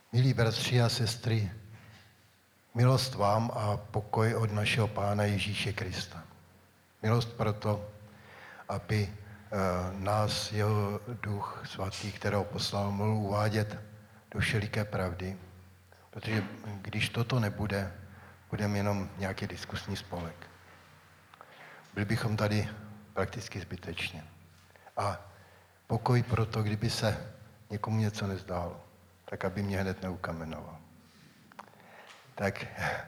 Milí bratři a sestry, milost vám a pokoj od našeho Pána Ježíše Krista. Milost proto, aby nás jeho Duch Svatý, kterého poslal, mohl uvádět do všeliké pravdy, protože když toto nebude, budeme jenom nějaký diskusní spolek. Byli bychom tady prakticky zbytečně. A pokoj proto, kdyby se někomu něco nezdálo, tak aby mě hned neukamenoval. Tak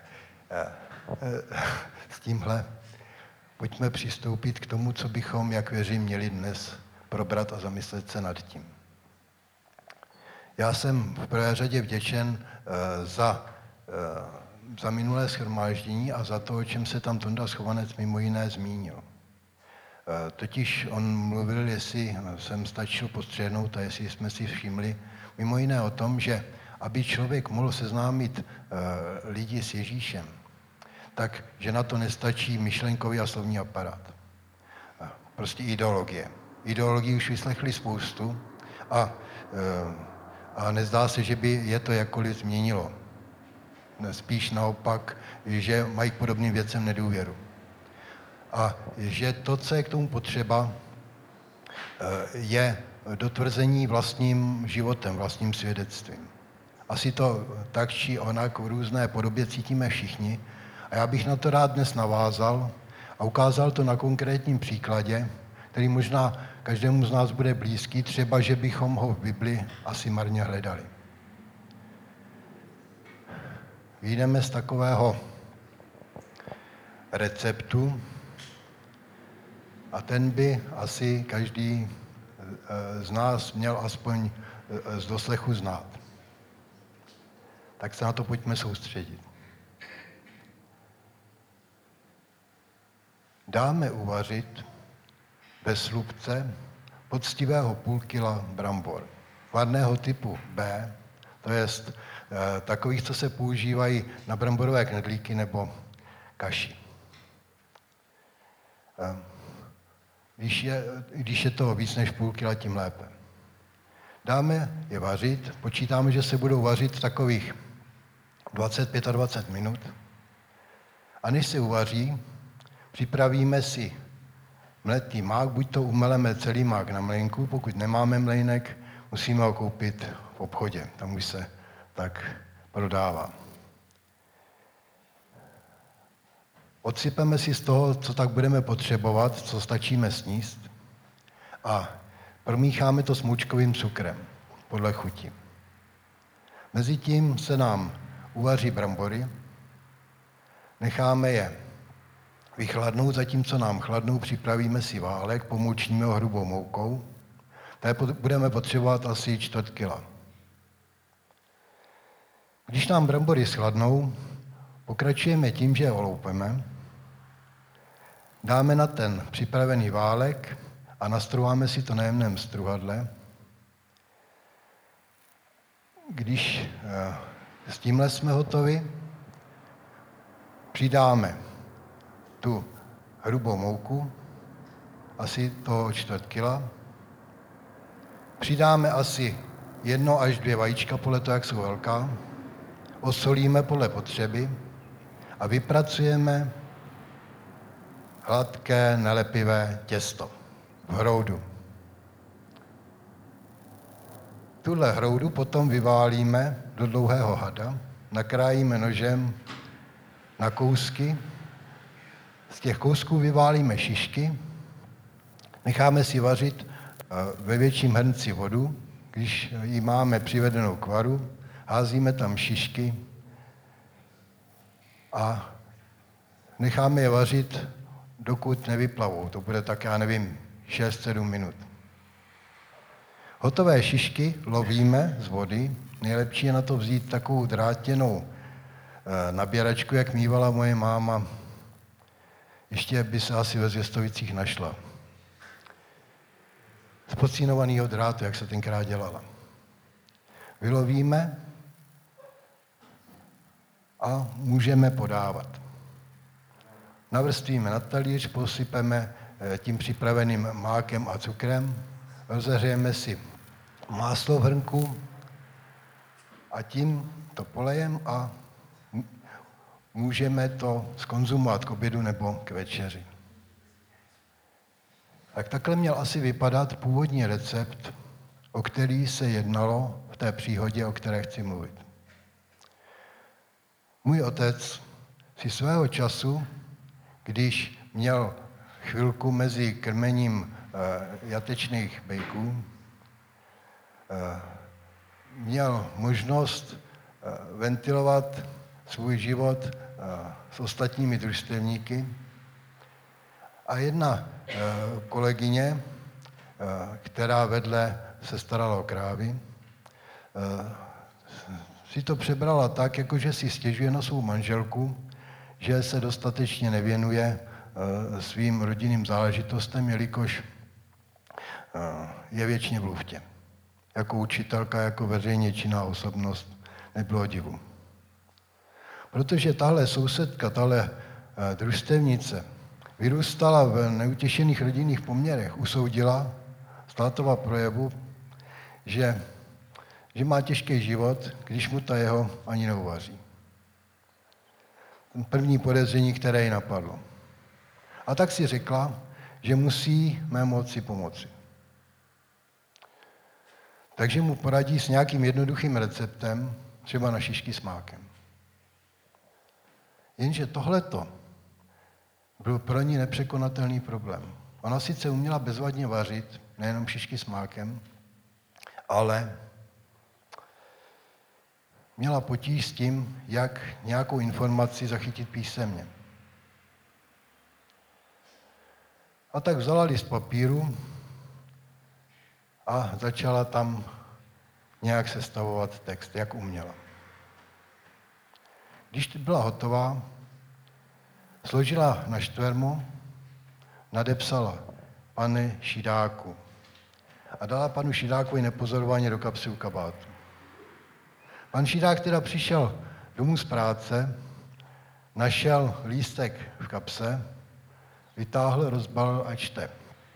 s tímhle pojďme přistoupit k tomu, co bychom, jak věřím, měli dnes probrat a zamyslet se nad tím. Já jsem v prvé řadě vděčen za minulé shromáždění a za to, o čem se tam Tonda Schovanec mimo jiné zmínil. Totiž on mluvil, jestli jsem stačil postřehnout a jestli jsme si všimli, mimo jiné o tom, že aby člověk mohl seznámit lidi s Ježíšem, tak že na to nestačí myšlenkový a slovní aparát. Prostě ideologie. Ideologii už vyslechli spoustu a nezdá se, že by je to jakkoliv změnilo. Spíš naopak, že mají k podobným věcem nedůvěru. A že to, co je k tomu potřeba, je dotvrzení vlastním životem, vlastním svědectvím. Asi to tak či onak v různé podobě cítíme všichni. A já bych na to rád dnes navázal a ukázal to na konkrétním příkladě, který možná každému z nás bude blízký, třeba, že bychom ho v Bibli asi marně hledali. Vyjdeme z takového receptu a ten by asi každý z nás měl aspoň z doslechu znát. Tak se na to pojďme soustředit. Dáme uvařit bez slupce poctivého půl kila brambor, vadného typu B, to jest takových, co se používají na bramborové knedlíky nebo kaši. Když je to víc než půl kila, tím lépe. Dáme je vařit, počítáme, že se budou vařit takových 20-25 minut. A než se uvaří, připravíme si mletý mák, buď to umeleme celý mák na mlejnku, pokud nemáme mlejnek, musíme ho koupit v obchodě, tam už se tak prodává. Odsypeme si z toho, co tak budeme potřebovat, co stačíme sníst a promícháme to s moučkovým cukrem podle chuti. Mezitím se nám uvaří brambory, necháme je vychladnout, zatímco nám chladnou, připravíme si válek, pomoučníme ho hrubou moukou, tady budeme potřebovat asi 1/4 kila. Když nám brambory schladnou, pokračujeme tím, že je oloupeme, dáme na ten připravený válek a nastruháme si to na jemném struhadle. Když s tímhle jsme hotovi, přidáme tu hrubou mouku, asi toho 1/4 kila, přidáme asi 1 až 2 vajíčka, podle toho, jak jsou velká, osolíme podle potřeby a vypracujeme hladké, nelepivé těsto v hroudu. Tuhle hroudu potom vyválíme do dlouhého hada, nakrájíme nožem na kousky, z těch kousků vyválíme šišky, necháme si vařit ve větším hrnci vodu, když ji máme přivedenou k varu, házíme tam šišky a necháme je vařit, dokud nevyplavou. To bude tak, já nevím, 6-7 minut. Hotové šišky lovíme z vody. Nejlepší je na to vzít takovou drátěnou nabíračku, jak mívala moje máma. Ještě by se asi ve Zvěstovicích našla. Z pocínovaného drátu, jak se tenkrát dělala. Vylovíme a můžeme podávat. Navrstvíme na talíř, posypeme tím připraveným mákem a cukrem, rozehřejeme si máslo v hrnku, a tím to polejem a můžeme to zkonzumovat k obědu nebo k večeři. Tak takhle měl asi vypadat původní recept, o který se jednalo v té příhodě, o které chci mluvit. Můj otec si svého času, když měl chvilku mezi krmením jatečných bejků, měl možnost ventilovat svůj život s ostatními družstevníky a jedna kolegyně, která vedle se starala o krávy, si to přebrala tak, jakože si stěžuje na svou manželku, že se dostatečně nevěnuje svým rodinným záležitostem, jelikož je věčně v luftě. Jako učitelka, jako veřejně činná osobnost nebylo divu. Protože tahle sousedka, tahle družstevnice vyrůstala v neutěšených rodinných poměrech, usoudila z tátova projevu, že má těžký život, když mu ta jeho ani neuvaří. Ten první podezření, které ji napadlo. A tak si řekla, že musí mé moci pomoci. Takže mu poradí s nějakým jednoduchým receptem, třeba na šišky s mákem. Jenže tohleto byl pro ní nepřekonatelný problém. Ona sice uměla bezvadně vařit, nejenom šišky s mákem, ale měla potíž s tím, jak nějakou informaci zachytit písemně. A tak vzala list papíru a začala tam nějak sestavovat text, jak uměla. Když byla hotová, složila na štvermu, nadepsala pane Šidáku a dala panu Šidákovi nepozorovaně do kapsy u kabátu. Pan Šidák teda přišel domů z práce, našel lístek v kapse, vytáhl, rozbalil a čte.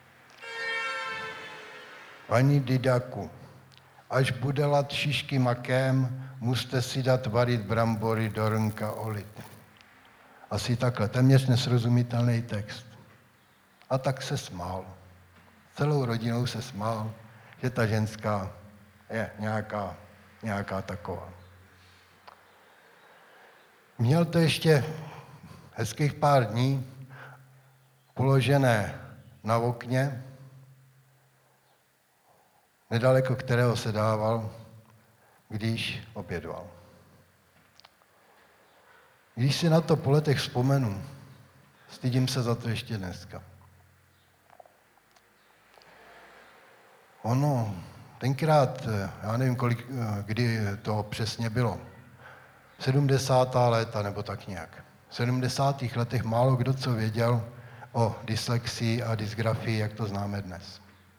Paní Didaku, až bude lat šišky makem, musíte si dát varit brambory do rnka olit. Asi takhle, téměř nesrozumitelný text. A tak se smál. Celou rodinou se smál, že ta ženská je nějaká taková. Měl to ještě hezkých pár dní položené na okně, nedaleko kterého se dával, když obědval. Když si na to po letech vzpomenu, stydím se za to ještě dneska. Ono, tenkrát, já nevím, kdy to přesně bylo, 70. léta nebo tak nějak. V 70. letech málo kdo co věděl o dyslexii a dysgrafii, jak to známe dnes.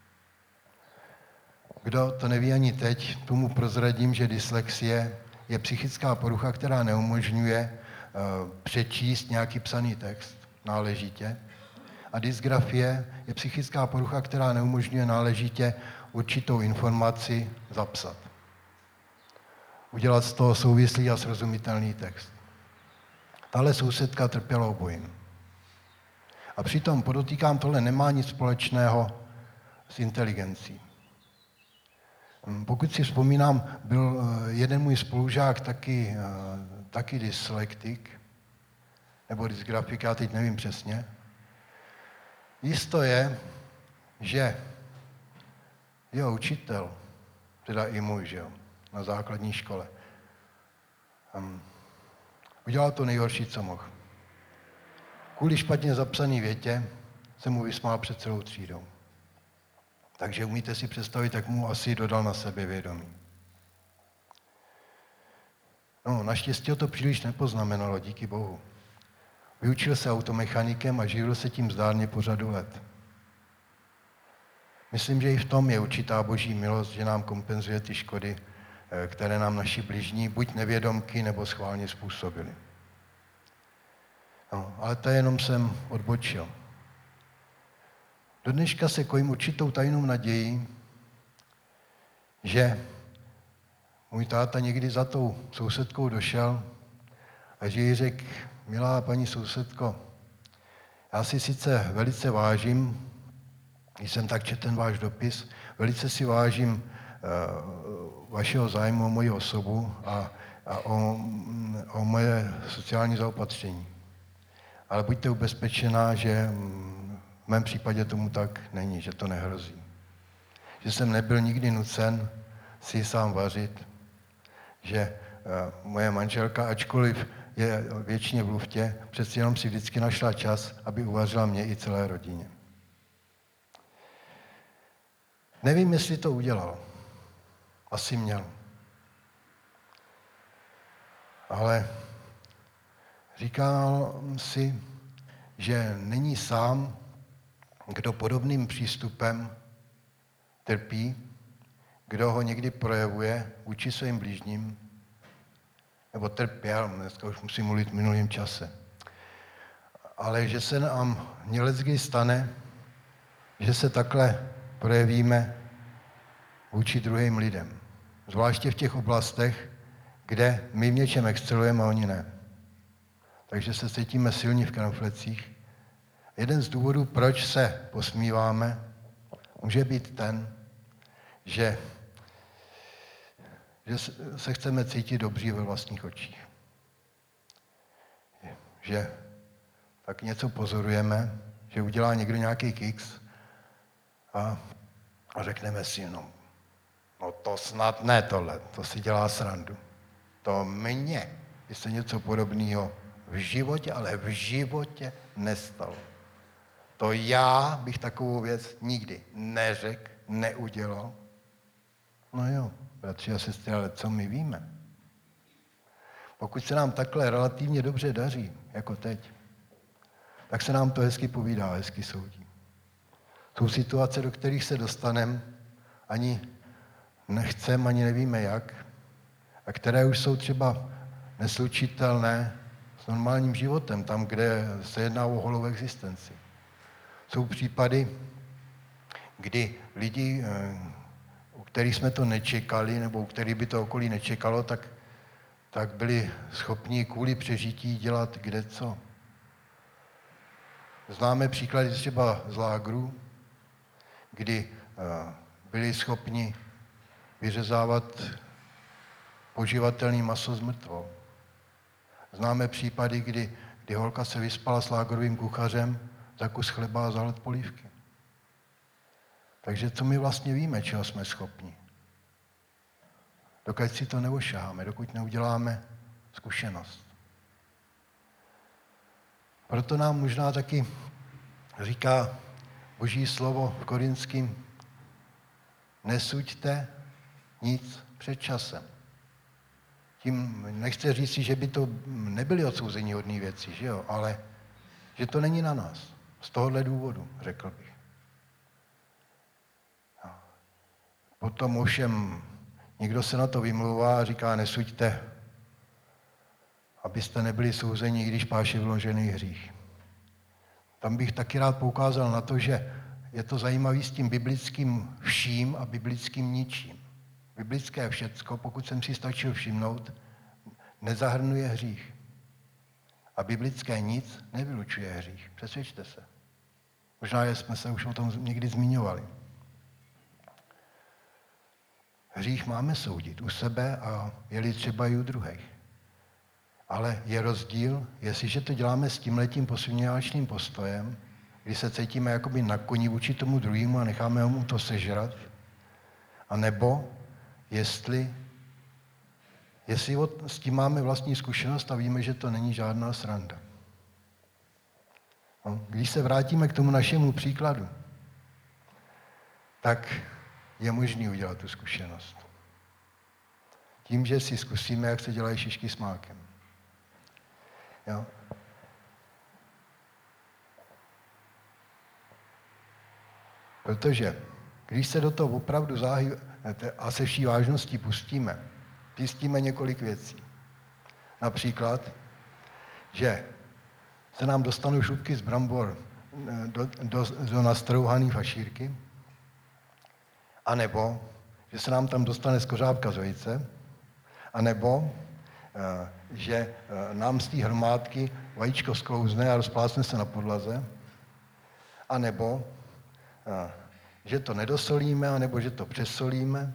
Kdo to neví ani teď, tomu prozradím, že dyslexie je psychická porucha, která neumožňuje přečíst nějaký psaný text náležitě. A dysgrafie je psychická porucha, která neumožňuje náležitě určitou informaci zapsat. Udělat z toho souvislý a srozumitelný text. Tahle sousedka trpěla obojím. A přitom, podotýkám, tohle nemá nic společného s inteligencí. Pokud si vzpomínám, byl jeden můj spolužák taky dyslektik, nebo dysgrafik, já teď nevím přesně. Jisto je, že jeho učitel, teda i můj, že jo, na základní škole, udělal to nejhorší, co mohl. Kvůli špatně zapsaný větě se mu vysmál před celou třídou. Takže umíte si představit, jak mu asi dodal na sebevědomí. No, naštěstí ho to příliš nepoznamenalo, díky Bohu. Vyučil se automechanikem a živil se tím zdárně po řadu let. Myslím, že i v tom je určitá boží milost, že nám kompenzuje ty škody, které nám naši bližní buď nevědomky, nebo schválně způsobili. No, ale to jenom jsem odbočil. Do dneška se kojím určitou tajnou nadějí, že můj táta někdy za tou sousedkou došel a že jí řekl, milá paní sousedko, já si sice velice vážím, když jsem tak četl ten váš dopis, velice si vážím vašeho zájmu o moji osobu a o moje sociální zaopatření. Ale buďte ubezpečená, že v mém případě tomu tak není, že to nehrozí. Že jsem nebyl nikdy nucen si sám vařit, že moje manželka, ačkoliv je věčně v luftě, přeci jenom si vždycky našla čas, aby uvařila mě i celé rodině. Nevím, jestli to udělal. Asi měl. Ale říkal si, že není sám, kdo podobným přístupem trpí, kdo ho někdy projevuje vůči svým blížním, nebo trpěl, dneska už musím mluvit v minulém čase. Ale že se nám leckdy stane, že se takhle projevíme vůči druhým lidem. Zvláště v těch oblastech, kde my v něčem excelujeme a oni ne. Takže se cítíme silní v kramflecích. Jeden z důvodů, proč se posmíváme, může být ten, že se chceme cítit dobří ve vlastních očích. Že tak něco pozorujeme, že udělá někdo nějaký kiks a řekneme si, no to snad ne tohle, to si dělá srandu. To mně by se něco podobného v životě, ale v životě nestalo. To já bych takovou věc nikdy neřekl, neudělal. No jo, bratři a sestry, ale co my víme? Pokud se nám takhle relativně dobře daří, jako teď, tak se nám to hezky povídá, hezky soudí. Jsou situace, do kterých se dostaneme, ani nechceme, ani nevíme jak, a které už jsou třeba neslučitelné s normálním životem, tam, kde se jedná o holou existenci. Jsou případy, kdy lidi, u kterých jsme to nečekali, nebo u kterých by to okolí nečekalo, tak byli schopni kvůli přežití dělat kdeco. Známe příklady třeba z lágrů, kdy byli schopni vyřezávat poživatelný maso z mrtvou. Známe případy, kdy holka se vyspala s lágrovým kuchařem za kus chleba a za hled polívky. Takže co my vlastně víme, čeho jsme schopni? Dokud si to neošaháme, dokud neuděláme zkušenost. Proto nám možná taky říká Boží slovo v Korinským, nesuďte nic před časem. Tím nechce říct, že by to nebyly odsouzení hodné věci, že jo? Ale že to není na nás. Z tohohle důvodu, řekl bych. Potom ovšem někdo se na to vymlouvá a říká, nesuďte, abyste nebyli souzeni, když páš je vložený hřích. Tam bych taky rád poukázal na to, že je to zajímavé s tím biblickým vším a biblickým ničím. Biblické všecko, pokud jsem si stačil všimnout, nezahrnuje hřích. A biblické nic nevylučuje hřích. Přesvědčte se. Možná jsme se už o tom někdy zmiňovali. Hřích máme soudit u sebe a je-li třeba i u druhých. Ale je rozdíl, jestliže to děláme s tímhletím posměváčným postojem, kdy se cítíme jakoby na koni vůči tomu druhému a necháme mu to sežrat, a nebo jestli s tím máme vlastní zkušenost a víme, že to není žádná sranda. No, když se vrátíme k tomu našemu příkladu, tak je možné udělat tu zkušenost. Tím, že si zkusíme, jak se dělají šišky s mákem. Jo? Protože když se do toho opravdu záhy a se vší vážností pustíme, zjistíme několik věcí. Například, že se nám dostanou šupky z brambor do nastrouhané fašírky, anebo že se nám tam dostane skořápka z vejce, A nebo, že nám z té hromádky vajíčko sklouzne a rozplácne se na podlaze. A nebo, že to nedosolíme, anebo že to přesolíme.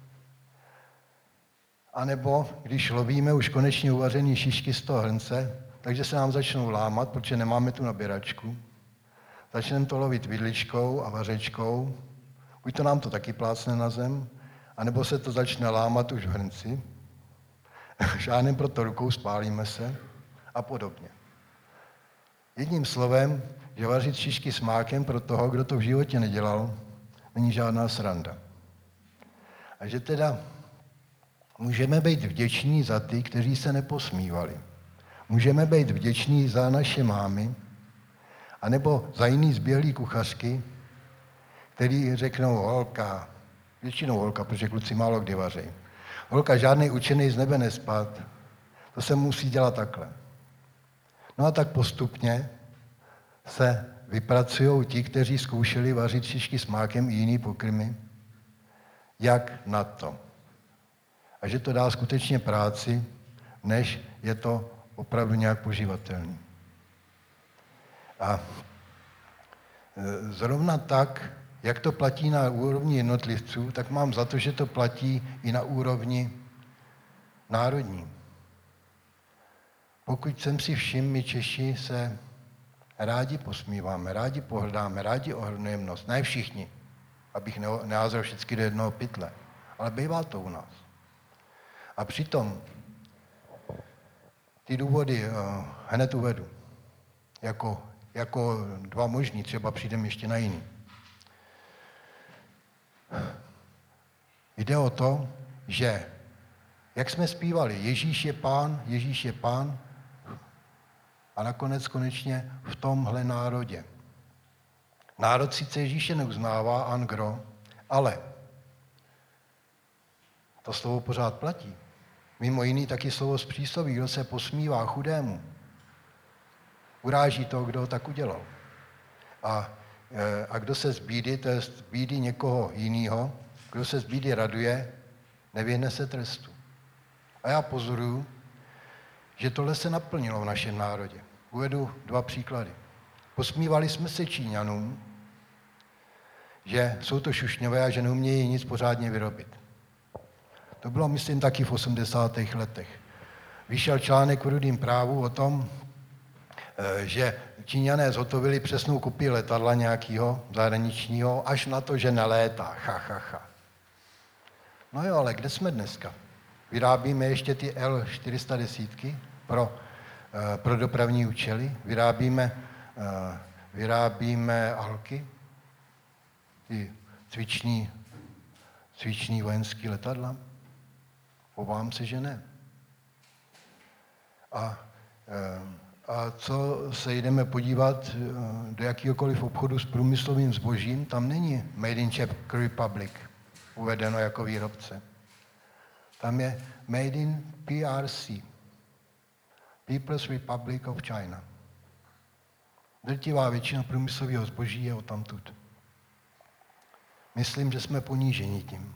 A nebo, když lovíme už konečně uvařený šišky z toho hrnce, takže se nám začnou lámat, protože nemáme tu nabíračku. Začneme to lovit vidličkou a vařečkou, buď to nám to taky plácne na zem, anebo se to začne lámat už v hrnci, šáhneme proto rukou, spálíme se a podobně. Jedním slovem, že vařit šišky s mákem pro toho, kdo to v životě nedělal, není žádná sranda. A že teda můžeme být vděční za ty, kteří se neposmívali. Můžeme být vděční za naše mámy, anebo za jiný zběhlý kuchařky, který řeknou holka, většinou holka, protože kluci málo kdy vaří. Holka, žádný učený z nebe nespad, to se musí dělat takhle. No a tak postupně se vypracují ti, kteří zkoušeli vařit šišky s mákem i jiný pokrmy, jak na to. A že to dá skutečně práci, než je to opravdu nějak poživatelný. A zrovna tak, jak to platí na úrovni jednotlivců, tak mám za to, že to platí i na úrovni národní. Pokud jsem si všiml, my Češi se rádi posmíváme, rádi pohrdáme, rádi ohrnujeme nos. Ne všichni, abych neházel všechny do jednoho pytle, ale bývá to u nás. A přitom ty důvody hned uvedu, jako dva možný, třeba přijdeme ještě na jiný. Jde o to, že, jak jsme zpívali, Ježíš je Pán, a nakonec konečně v tomhle národě. Národ sice Ježíše neuznává, an gro, ale to slovo pořád platí. Mimo jiný taky slovo z přísloví, kdo se posmívá chudému, uráží toho, kdo ho tak udělal. A kdo se z bídy, to je z bídy někoho jiného, kdo se z bídy raduje, nevyhne se trestu. A já pozoruju, že tohle se naplnilo v našem národě. Uvedu dva příklady. Posmívali jsme se Číňanům, že jsou to šušňové a že neumějí nic pořádně vyrobit. To bylo, myslím, taky v 80. letech. Vyšel článek v Rudým právu o tom, že Číňané zhotovili přesnou kopii letadla nějakého zahraničního, až na to, že nelétá. No jo, ale kde jsme dneska? Vyrábíme ještě ty L410 pro dopravní účely, vyrábíme ALKy, ty cviční vojenský letadla. Obávám se, že ne. A co se jdeme podívat do jakýhokoliv obchodu s průmyslovým zbožím, tam není Made in Czech Republic uvedeno jako výrobce. Tam je Made in PRC, People's Republic of China. Drtivá většina průmyslového zboží je odtamtud. Myslím, že jsme poníženi tím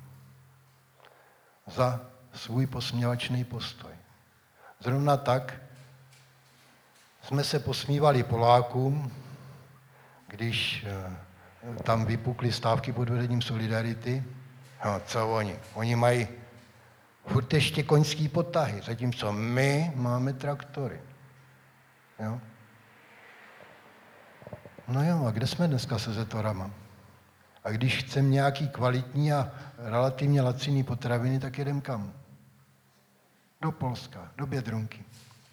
za svůj posměvačný postoj. Zrovna tak jsme se posmívali Polákům, když tam vypukly stávky pod vedením Solidarity. No, co oni? Oni mají furt ještě koňský potahy, zatímco my máme traktory. Jo? No jo, a kde jsme dneska se zetorama? A když chceme nějaký kvalitní a relativně laciný potraviny, tak jedem kam? Do Polska, do Bědrunky.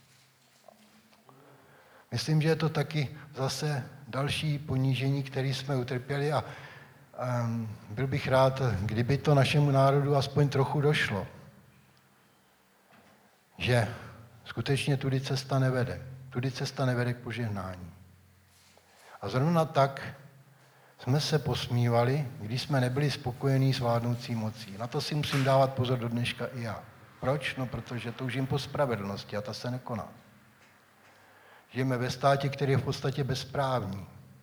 Myslím, že je to taky zase další ponížení, které jsme utrpěli a byl bych rád, kdyby to našemu národu aspoň trochu došlo, že skutečně tudy cesta nevede. Tudy cesta nevede k požehnání. A zrovna tak jsme se posmívali, když jsme nebyli spokojení s vládnoucí mocí. Na to si musím dávat pozor do dneška i já. Proč? No, protože toužím po spravedlnosti a ta se nekoná. Žijeme ve státě, který je v podstatě bezprávní.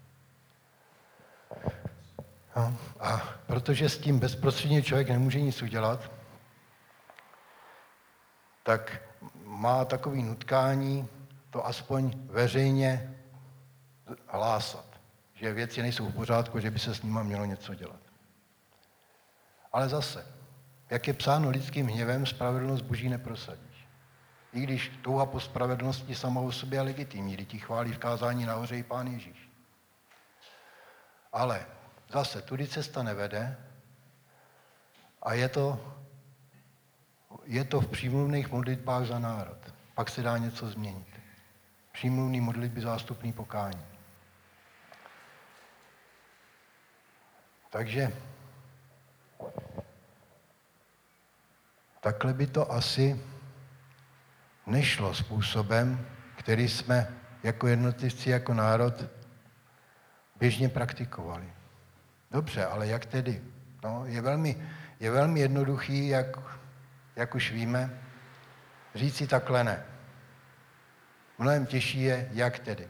No, a protože s tím bezprostředně člověk nemůže nic udělat, tak má takový nutkání to aspoň veřejně hlásat, že věci nejsou v pořádku, že by se s nima mělo něco dělat. Ale zase, jak je psáno lidským hněvem, spravedlnost Boží neprosadíš. I když touha po spravedlnosti sama o sobě je legitimní, kdy ti chválí v kázání nahoře i Pán Ježíš. Ale zase, tudy cesta nevede a je to v přímluvných modlitbách za národ. Pak se dá něco změnit. Přímluvný modlitby, zástupný pokání. Takže takhle by to asi nešlo způsobem, který jsme jako jednotlivci, jako národ běžně praktikovali. Dobře, ale jak tedy? No, je velmi jednoduchý, jak už víme, říci takhle ne. Mnohem těžší je, jak tedy.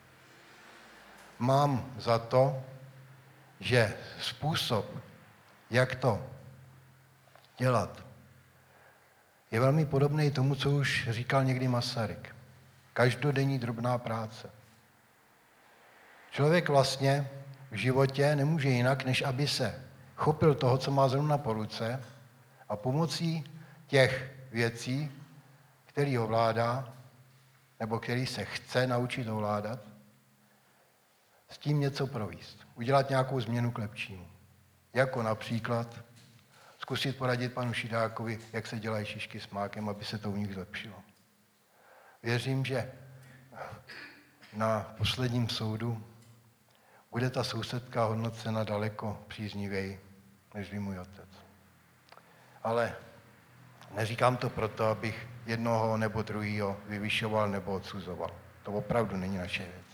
Mám za to, že způsob, jak to dělat, je velmi podobný tomu, co už říkal někdy Masaryk. Každodenní drobná práce. Člověk vlastně v životě nemůže jinak, než aby se chopil toho, co má zrovna po ruce a pomocí těch věcí, který ovládá, nebo který se chce naučit ovládat, s tím něco provést. Udělat nějakou změnu k lepšímu. Jako například zkusit poradit panu Šidákovi, jak se dělají šišky s mákem, aby se to u nich zlepšilo. Věřím, že na posledním soudu bude ta sousedka hodnocena daleko příznivěji, než můj otec. Ale neříkám to proto, abych jednoho nebo druhýho vyvyšoval nebo odsuzoval. To opravdu není naše věc.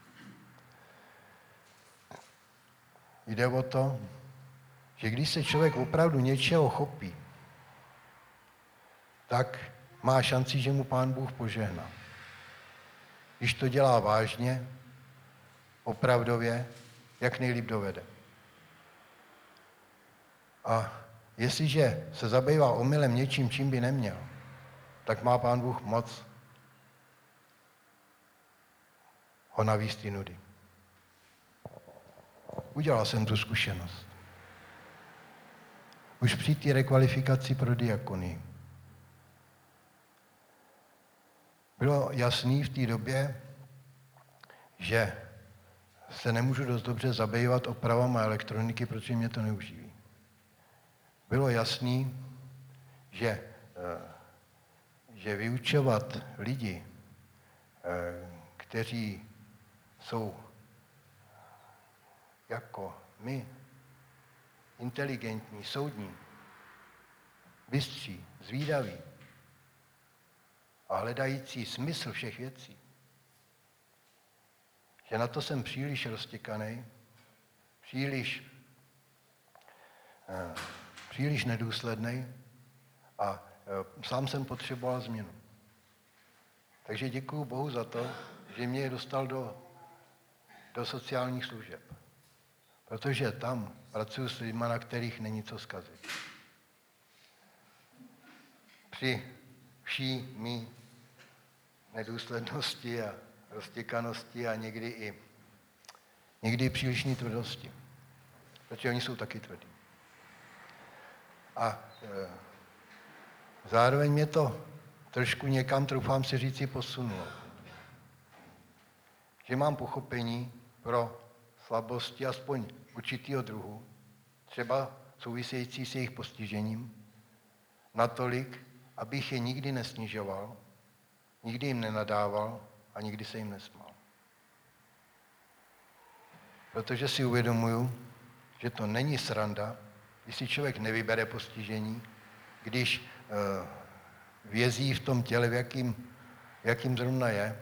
Jde o to, že když se člověk opravdu něčeho chopí, tak má šanci, že mu Pán Bůh požehná. Když to dělá vážně, opravdově, jak nejlíp dovede. A jestliže se zabývá omylem něčím, čím by neměl, tak má Pán Bůh moc ho navíst ty nudy. Udělal jsem tu zkušenost. Už při té rekvalifikaci pro diakonii. Bylo jasný v té době, že se nemůžu dost dobře zabývat opravama elektroniky, protože mě to neuživí. Bylo jasný, že vyučovat lidi, kteří jsou jako my, inteligentní, soudní, bystří, zvídaví a hledající smysl všech věcí, že na to jsem příliš roztěkaný, příliš nedůsledný a sám jsem potřeboval změnu. Takže děkuju Bohu za to, že mě je dostal do sociálních služeb. Protože tam pracuji s lidmi, na kterých není co zkazit. Při vší mý nedůslednosti a roztěkanosti a někdy i přílišní tvrdosti. Protože oni jsou taky tvrdí. A zároveň mě to trošku někam, troufám si říci, posunulo. Že mám pochopení pro slabosti aspoň určitýho druhu, třeba související s jejich postižením, natolik, abych je nikdy nesnižoval, nikdy jim nenadával a nikdy se jim nesmál. Protože si uvědomuju, že to není sranda, když si člověk nevybere postižení, když vězí v tom těle, v jakým zrovna je.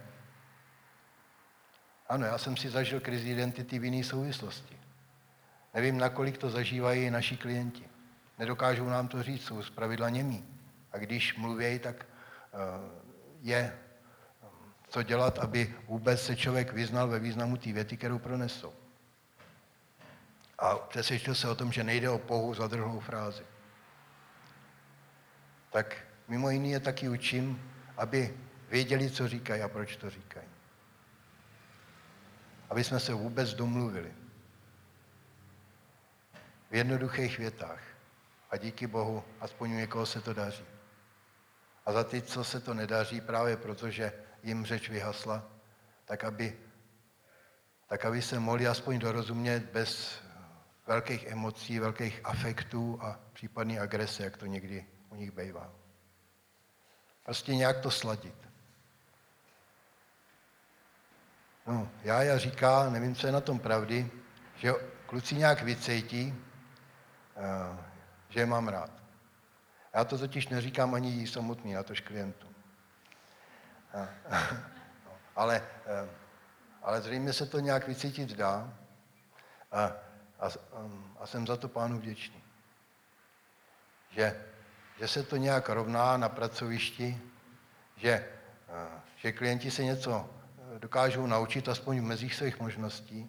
Ano, já jsem si zažil krizi identity v jiné souvislosti. Nevím, nakolik to zažívají naši klienti. Nedokážou nám to říct, jsou zpravidla němí. A když mluví, tak je co dělat, aby vůbec se člověk vyznal ve významu té věty, kterou pronesou. A přesvědčil se o tom, že nejde o pouhou zadrhlou frázi. Tak mimo jiný je taky učím, aby věděli, co říkají a proč to říkají. Aby jsme se vůbec domluvili. V jednoduchých větách. A díky Bohu, aspoň u někoho se to daří. A za ty, co se to nedaří, právě protože jim řeč vyhasla, tak aby se mohli aspoň dorozumět bez velkých emocí, velkých afektů a případné agrese, jak to někdy u nich bývá. Prostě nějak to sladit. No, Jája říká, nevím, co je na tom pravdy, že kluci nějak vycejtí, že je mám rád. Já to totiž neříkám ani jí samotný, natož klientům. Ale zřejmě se to nějak vycítit dá a jsem za to Pánu vděčný. Že se to nějak rovná na pracovišti, že klienti se něco dokážou naučit aspoň v mezích svých možností,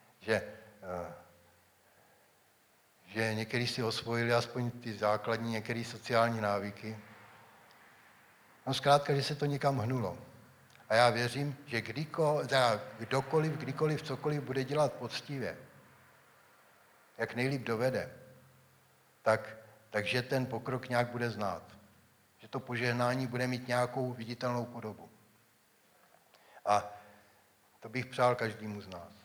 že někteří si osvojili aspoň ty základní, některé sociální návyky. No zkrátka, že se to někam hnulo. A já věřím, že kdokoliv, kdykoliv, cokoliv bude dělat poctivě, jak nejlíp dovede, takže ten pokrok nějak bude znát. Že to požehnání bude mít nějakou viditelnou podobu. A to bych přál každému z nás.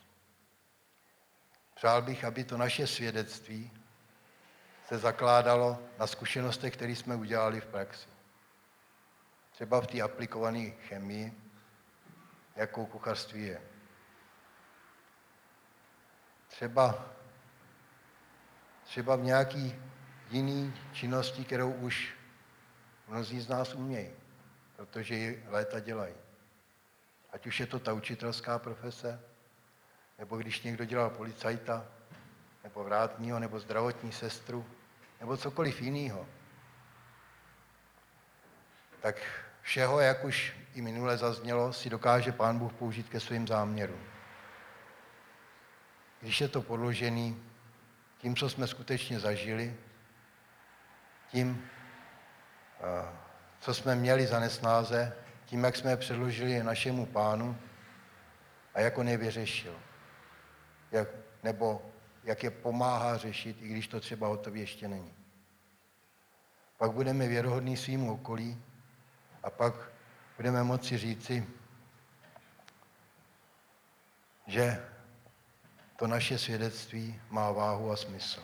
Přál bych, aby to naše svědectví se zakládalo na zkušenostech, které jsme udělali v praxi. Třeba v té aplikované chemii, jakou kuchařství je. Třeba v nějaký jiný činnosti, kterou už mnozí z nás umějí, protože ji léta dělají. Ať už je to ta učitelská profese, nebo když někdo dělal policajta, nebo vrátního, nebo zdravotní sestru, nebo cokoliv jiného. Tak všeho, jak už i minule zaznělo, si dokáže Pán Bůh použít ke svým záměrům. Když je to podložený tím, co jsme skutečně zažili, tím, co jsme měli za nesnáze, tím, jak jsme je předložili našemu Pánu a jak on je vyřešil. Nebo jak je pomáhá řešit, i když to třeba hotově ještě není. Pak budeme věrohodní svým okolí a pak budeme moci říci, že to naše svědectví má váhu a smysl.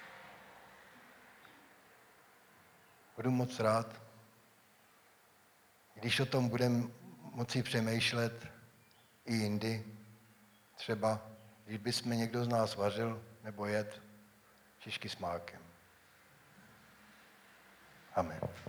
Budu moc rád, když o tom budeme moci přemýšlet i jindy, třeba když bychom někdo z nás vařil nebo jedl šišky s mákem. Amen.